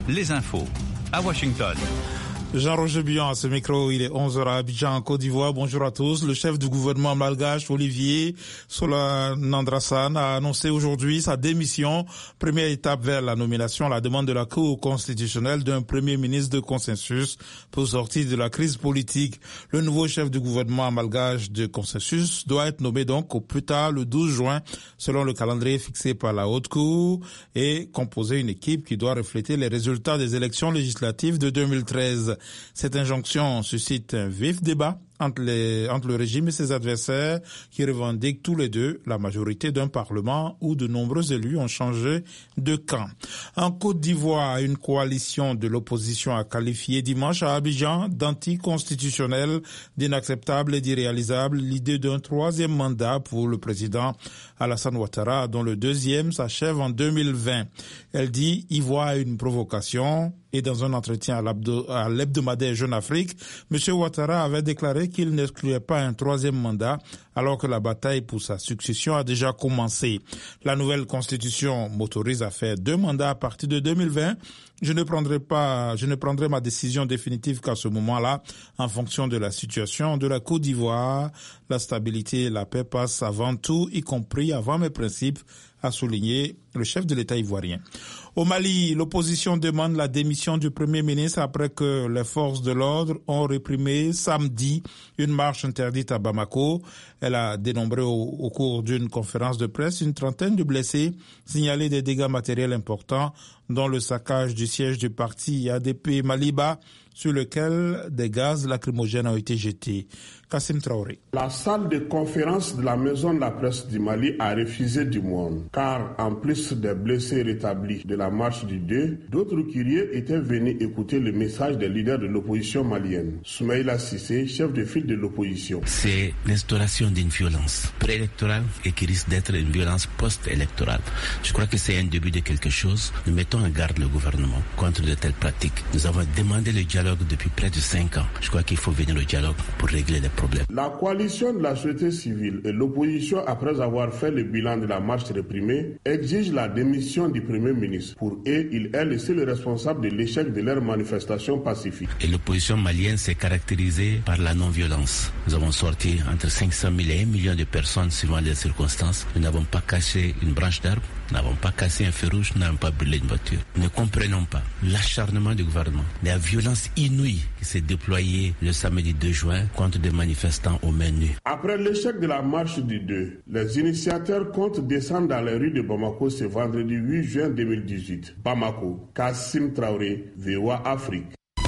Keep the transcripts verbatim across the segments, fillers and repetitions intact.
Les infos à Washington. Jean-Roger Bion à ce micro, il est onze heures à Abidjan, en Côte d'Ivoire. Bonjour à tous. Le chef du gouvernement malgache, Olivier Sola-Nandrassane, a annoncé aujourd'hui sa démission. Première étape vers la nomination à la demande de la Cour constitutionnelle d'un premier ministre de consensus pour sortir de la crise politique. Le nouveau chef du gouvernement malgache de consensus doit être nommé donc au plus tard le douze juin, selon le calendrier fixé par la Haute Cour, et composer une équipe qui doit refléter les résultats des élections législatives de deux mille treize. Cette injonction suscite un vif débat entre, les, entre le régime et ses adversaires qui revendiquent tous les deux la majorité d'un parlement où de nombreux élus ont changé de camp. En Côte d'Ivoire, une coalition de l'opposition a qualifié dimanche à Abidjan d'anticonstitutionnel, d'inacceptable et d'irréalisable l'idée d'un troisième mandat pour le président Alassane Ouattara, dont le deuxième s'achève en deux mille vingt. Elle dit y voir une provocation. Et dans un entretien à l'hebdomadaire Jeune Afrique, M. Ouattara avait déclaré qu'il n'excluait pas un troisième mandat alors que la bataille pour sa succession a déjà commencé. La nouvelle constitution m'autorise à faire deux mandats à partir de deux mille vingt. Je ne prendrai pas, je ne prendrai ma décision définitive qu'à ce moment-là, en fonction de la situation de la Côte d'Ivoire. La stabilité et la paix passent avant tout, y compris avant mes principes, a souligné le chef de l'État ivoirien. Au Mali, l'opposition demande la démission du Premier ministre après que les forces de l'ordre ont réprimé samedi une marche interdite à Bamako. Elle a dénombré au, au cours d'une conférence de presse une trentaine de blessés, signalé des dégâts matériels importants, dont le saccage du siège du parti A D P Maliba, sur lequel des gaz lacrymogènes ont été jetés. Kassim Traoré. La salle de conférence de la Maison de la Presse du Mali a refusé du monde, car en plus des blessés rétablis de la marche du deux, d'autres curieux étaient venus écouter le message des leaders de l'opposition malienne. Soumaïla Cissé, chef de file de l'opposition. C'est l'instauration d'une violence préélectorale et qui risque d'être une violence post-électorale. Je crois que c'est un début de quelque chose. Nous mettons en garde le gouvernement contre de telles pratiques. Nous avons demandé le dialogue depuis près de cinq ans. Je crois qu'il faut venir au dialogue pour régler les problèmes. La coalition de la société civile et l'opposition, après avoir fait le bilan de la marche réprimée, exigent la démission du Premier ministre. Pour eux, il est le seul responsable de l'échec de leur manifestation pacifique. Et l'opposition malienne s'est caractérisée par la non-violence. Nous avons sorti entre cinq cent mille et un million de personnes suivant les circonstances. Nous n'avons pas caché une branche d'arbre, nous n'avons pas cassé un feu rouge, nous n'avons pas brûlé une voiture. Nous ne comprenons pas l'acharnement du gouvernement, la violence inouïe qui s'est déployée le samedi deux juin contre des manifestants aux mains nues. Après l'échec de la marche du deux, les initiateurs comptent descendre dans les rues de Bamako ce vendredi huit juin deux mille dix-huit. Bamako, Kassim Traoré, V O A Afrique.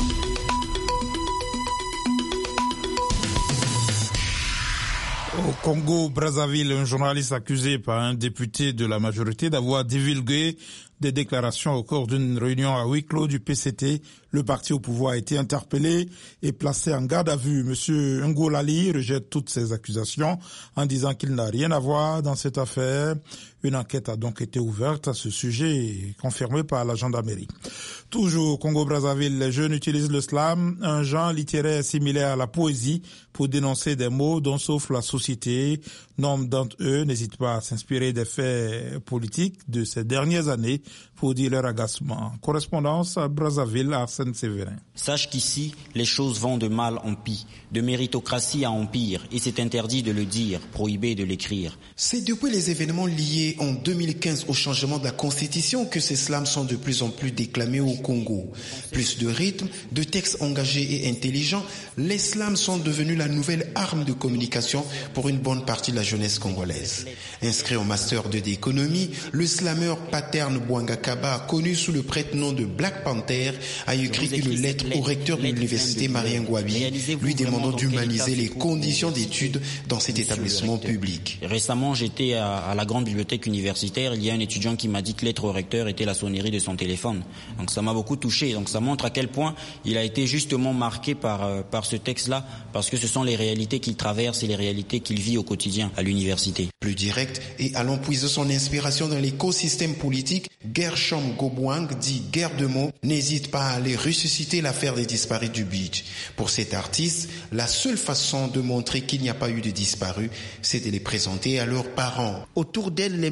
Au Congo-Brazzaville, un journaliste accusé par un député de la majorité d'avoir divulgué des déclarations au cours d'une réunion à huis clos du P C T. Le parti au pouvoir a été interpellé et placé en garde à vue. Monsieur Ngolali rejette toutes ces accusations en disant qu'il n'a rien à voir dans cette affaire. Une enquête a donc été ouverte à ce sujet, confirmée par la gendarmerie. Toujours au Congo-Brazzaville, les jeunes utilisent le slam, un genre littéraire similaire à la poésie, pour dénoncer des mots dont souffre la société. Nombre d'entre eux n'hésitent pas à s'inspirer des faits politiques de ces dernières années pour dire leur agacement. Correspondance à Brazzaville, Arsène Séverin. Sache qu'ici, les choses vont de mal en pis, de méritocratie à empire, et c'est interdit de le dire, prohibé de l'écrire. C'est depuis les événements liés en deux mille quinze au changement de la Constitution que ces slams sont de plus en plus déclamés au Congo. Plus de rythme, de textes engagés et intelligents, les slams sont devenus la nouvelle arme de communication pour une bonne partie de la jeunesse congolaise. Inscrit au master deux d'économie, le slameur Paterne Bouanga Kaba, connu sous le prête-nom de Black Panther, a écrit une lettre au recteur de l'université Marien Ngouabi, lui demandant d'humaniser les conditions d'études dans cet établissement public. Récemment, j'étais à, à la grande bibliothèque universitaire. Il y a un étudiant qui m'a dit que lettre au recteur était la sonnerie de son téléphone. Donc ça m'a beaucoup touché. Donc ça montre à quel point il a été justement marqué par, euh, par ce texte-là, parce que ce sont les réalités qu'il traverse et les réalités qu'il vit au quotidien à l'université. Plus direct et allant puiser son inspiration dans l'écosystème politique, Gershom Gobwang, dit guerre de mots, n'hésite pas à aller ressusciter l'affaire des disparus du beach. Pour cet artiste, la seule façon de montrer qu'il n'y a pas eu de disparus, c'est de les présenter à leurs parents. Autour d'elle, les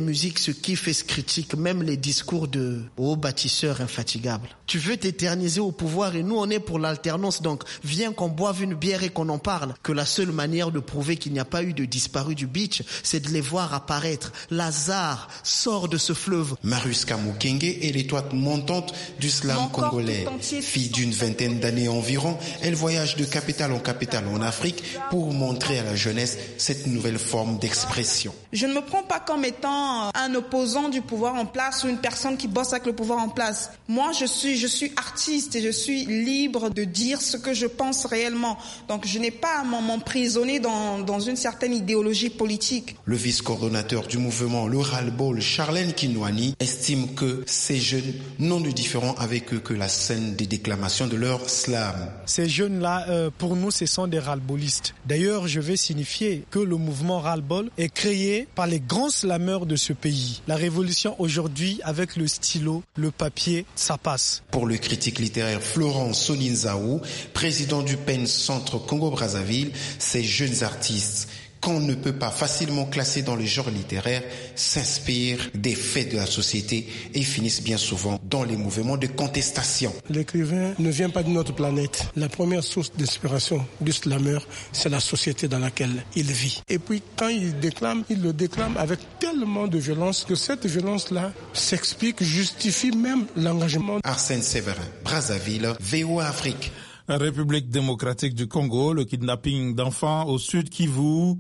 musiques se kiffent et se critiquent, même les discours de hauts bâtisseurs infatigables. Tu veux t'éterniser au pouvoir et nous on est pour l'alternance, donc viens qu'on boive une bière et qu'on en parle. Que la seule manière de prouver qu'il n'y a pas eu de disparus du beach, c'est de les voir apparaître. Lazare sort de ce fleuve. Mariuska Mukenge est l'étoile montante du slam congolais. Fille d'une vingtaine d'années environ, elle voyage de capitale en capitale en Afrique pour montrer à la jeunesse cette nouvelle forme d'expression. Je ne me prends pas comme étant un opposant du pouvoir en place ou une personne qui bosse avec le pouvoir en place. Moi, je suis, je suis artiste et je suis libre de dire ce que je pense réellement. Donc, je n'ai pas à m'emprisonner dans, dans une certaine idéologie politique. Le vice-coordonnateur du mouvement Le Ras-le-Bol, Charlène Kinwani, estime que ces jeunes n'ont de différent avec eux que la scène des déclamations de leur slam. Ces jeunes-là, euh, pour nous, ce sont des ras-le-bolistes. D'ailleurs, je vais signifier que le mouvement ras-le-bol est créé par les grands slameurs de ce pays. La révolution aujourd'hui, avec le stylo, le papier, ça passe. Pour le critique littéraire Florent Soninzaou, président du P E N Centre Congo-Brazzaville, ces jeunes artistes qu'on ne peut pas facilement classer dans le genre littéraire, s'inspirent des faits de la société et finissent bien souvent dans les mouvements de contestation. L'écrivain ne vient pas de notre planète. La première source d'inspiration du slameur, c'est la société dans laquelle il vit. Et puis quand il déclame, il le déclame avec tellement de violence que cette violence-là s'explique, justifie même l'engagement. Arsène Séverin, Brazzaville, V O A Afrique. République démocratique du Congo, le kidnapping d'enfants au sud Kivu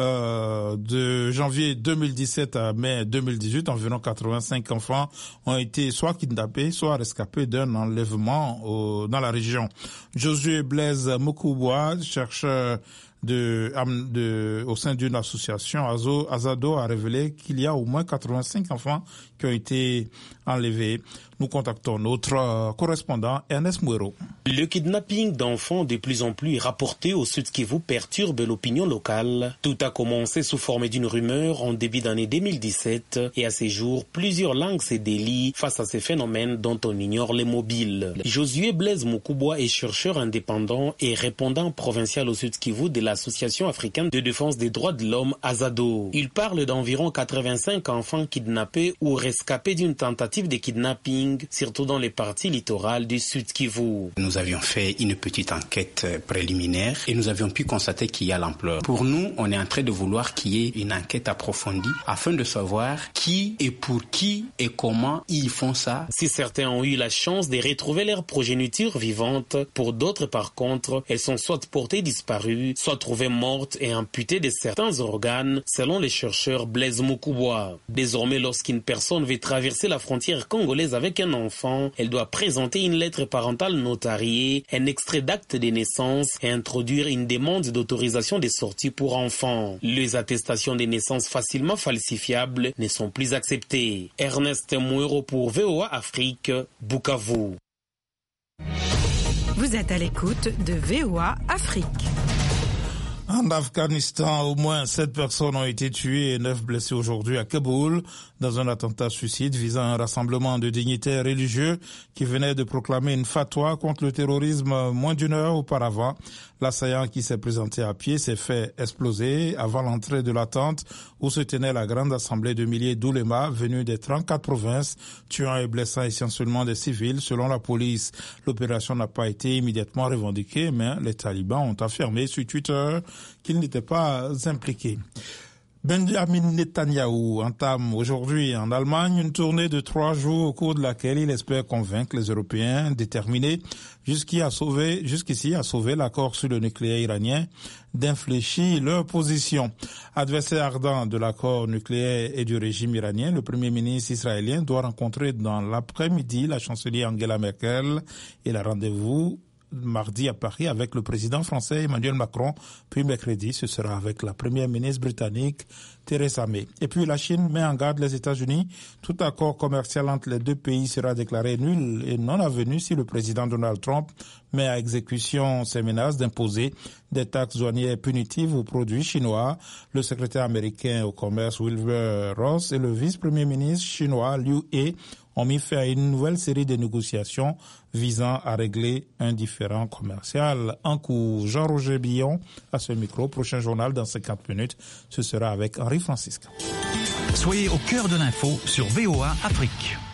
euh, de janvier deux mille dix-sept à mai deux mille dix-huit, environ quatre-vingt-cinq enfants ont été soit kidnappés, soit rescapés d'un enlèvement au, dans la région. Josué Blaise Mukubwa, chercheur de, de, au sein d'une association, Azado, a révélé qu'il y a au moins quatre-vingt-cinq enfants qui ont été enlevés. Nous contactons notre correspondant Ernest Mouero. Le kidnapping d'enfants de plus en plus rapporté au Sud Kivu perturbe l'opinion locale. Tout a commencé sous forme d'une rumeur en début d'année deux mille dix-sept et à ces jours, plusieurs langues se délient face à ces phénomènes dont on ignore les mobiles. Josué Blaise Mukubwa est chercheur indépendant et répondant provincial au Sud Kivu de l'Association africaine de défense des droits de l'homme Azado. Il parle d'environ quatre-vingt-cinq enfants kidnappés ou rescapés d'une tentative de kidnapping, surtout dans les parties littorales du Sud Kivu. Nous avions fait une petite enquête préliminaire et nous avions pu constater qu'il y a l'ampleur. Pour nous, on est en train de vouloir qu'il y ait une enquête approfondie afin de savoir qui et pour qui et comment ils font ça. Si certains ont eu la chance de retrouver leur progéniture vivante, pour d'autres par contre, elles sont soit portées disparues, soit trouvées mortes et amputées de certains organes, selon les chercheurs Blaise Mukubwa. Désormais, lorsqu'une personne veut traverser la frontière congolaise avec un enfant, elle doit présenter une lettre parentale notariée, un extrait d'acte de naissance et introduire une demande d'autorisation de sortie pour enfants. Les attestations de naissance facilement falsifiables ne sont plus acceptées. Ernest Mouero pour V O A Afrique, Bukavu. Vous êtes à l'écoute de V O A Afrique. En Afghanistan, au moins sept personnes ont été tuées et neuf blessées aujourd'hui à Kaboul dans un attentat suicide visant un rassemblement de dignitaires religieux qui venait de proclamer une fatwa contre le terrorisme moins d'une heure auparavant. L'assaillant qui s'est présenté à pied s'est fait exploser avant l'entrée de la tente où se tenait la grande assemblée de milliers d'oulémas venus des trente-quatre provinces, tuant et blessant essentiellement des civils selon la police. L'opération n'a pas été immédiatement revendiquée, mais les talibans ont affirmé sur Twitter qu'ils n'étaient pas impliqués. Benjamin Netanyahou entame aujourd'hui en Allemagne une tournée de trois jours au cours de laquelle il espère convaincre les Européens déterminés jusqu'ici à sauver, jusqu'ici à sauver l'accord sur le nucléaire iranien d'infléchir leur position. Adversaire ardent de l'accord nucléaire et du régime iranien, le premier ministre israélien doit rencontrer dans l'après-midi la chancelière Angela Merkel et le rendez-vous mardi à Paris avec le président français Emmanuel Macron, puis mercredi ce sera avec la première ministre britannique Theresa May. Et puis la Chine met en garde les États-Unis. Tout accord commercial entre les deux pays sera déclaré nul et non avenu si le président Donald Trump met à exécution ses menaces d'imposer des taxes douanières punitives aux produits chinois. Le secrétaire américain au commerce Wilbur Ross et le vice-premier ministre chinois Liu He ont mis fin à une nouvelle série de négociations visant à régler un différend commercial en cours. Jean-Roger Billon à ce micro. Prochain journal dans cinquante minutes. Ce sera avec Henri Francisque. Soyez au cœur de l'info sur V O A Afrique.